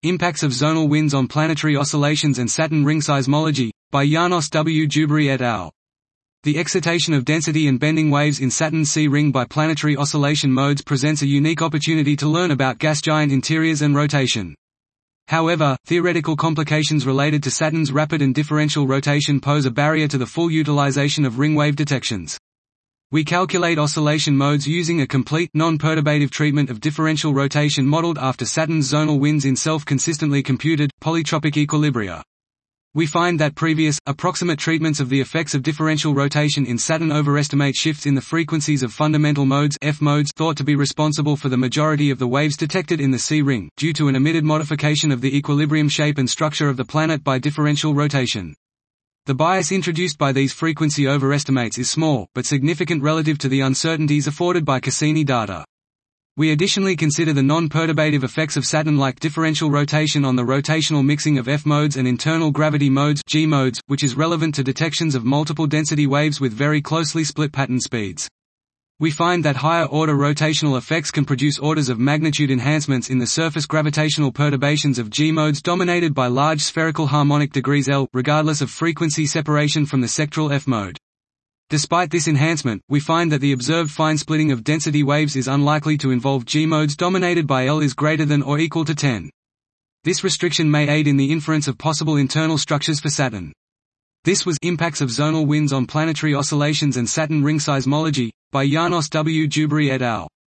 Impacts of zonal winds on planetary oscillations and Saturn ring seismology, by János W. Jubry et al. The excitation of density and bending waves in Saturn's C-ring by planetary oscillation modes presents a unique opportunity to learn about gas giant interiors and rotation. However, theoretical complications related to Saturn's rapid and differential rotation pose a barrier to the full utilization of ring wave detections. We calculate oscillation modes using a complete, non-perturbative treatment of differential rotation modeled after Saturn's zonal winds in self-consistently computed, polytropic equilibria. We find that previous, approximate treatments of the effects of differential rotation in Saturn overestimate shifts in the frequencies of fundamental modes F modes thought to be responsible for the majority of the waves detected in the C-ring, due to an omitted modification of the equilibrium shape and structure of the planet by differential rotation. The bias introduced by these frequency overestimates is small, but significant relative to the uncertainties afforded by Cassini data. We additionally consider the non-perturbative effects of Saturn-like differential rotation on the rotational mixing of F modes and internal gravity modes G modes, which is relevant to detections of multiple density waves with very closely split pattern speeds. We find that higher-order rotational effects can produce orders of magnitude enhancements in the surface gravitational perturbations of G modes dominated by large spherical harmonic degrees L, regardless of frequency separation from the sectoral F mode. Despite this enhancement, we find that the observed fine splitting of density waves is unlikely to involve G modes dominated by L is greater than or equal to 10. This restriction may aid in the inference of possible internal structures for Saturn. This was Impacts of Zonal Winds on Planetary Oscillations and Saturn Ring Seismology, by János W. Jubry et al.